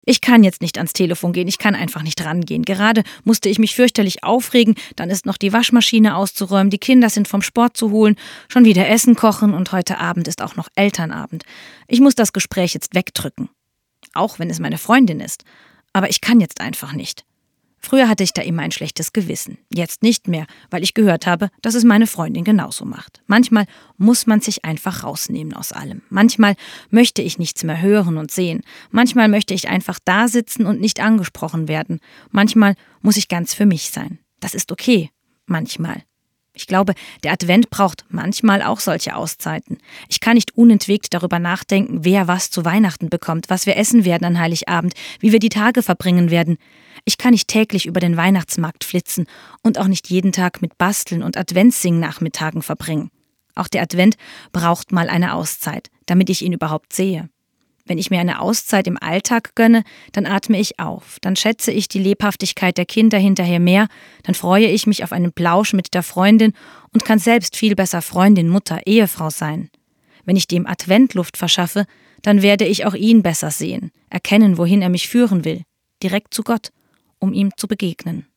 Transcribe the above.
Ich kann jetzt nicht ans Telefon gehen, ich kann einfach nicht rangehen. Gerade musste ich mich fürchterlich aufregen, dann ist noch die Waschmaschine auszuräumen, die Kinder sind vom Sport zu holen, schon wieder Essen kochen und heute Abend ist auch noch Elternabend. Ich muss das Gespräch jetzt wegdrücken, auch wenn es meine Freundin ist. Aber ich kann jetzt einfach nicht. Früher hatte ich da immer ein schlechtes Gewissen. Jetzt nicht mehr, weil ich gehört habe, dass es meine Freundin genauso macht. Manchmal muss man sich einfach rausnehmen aus allem. Manchmal möchte ich nichts mehr hören und sehen. Manchmal möchte ich einfach da sitzen und nicht angesprochen werden. Manchmal muss ich ganz für mich sein. Das ist okay. Manchmal. Ich glaube, der Advent braucht manchmal auch solche Auszeiten. Ich kann nicht unentwegt darüber nachdenken, wer was zu Weihnachten bekommt, was wir essen werden an Heiligabend, wie wir die Tage verbringen werden. Ich kann nicht täglich über den Weihnachtsmarkt flitzen und auch nicht jeden Tag mit Basteln und Adventssing-Nachmittagen verbringen. Auch der Advent braucht mal eine Auszeit, damit ich ihn überhaupt sehe. Wenn ich mir eine Auszeit im Alltag gönne, dann atme ich auf, dann schätze ich die Lebhaftigkeit der Kinder hinterher mehr, dann freue ich mich auf einen Plausch mit der Freundin und kann selbst viel besser Freundin, Mutter, Ehefrau sein. Wenn ich dem Advent Luft verschaffe, dann werde ich auch ihn besser sehen, erkennen, wohin er mich führen will, direkt zu Gott, um ihm zu begegnen.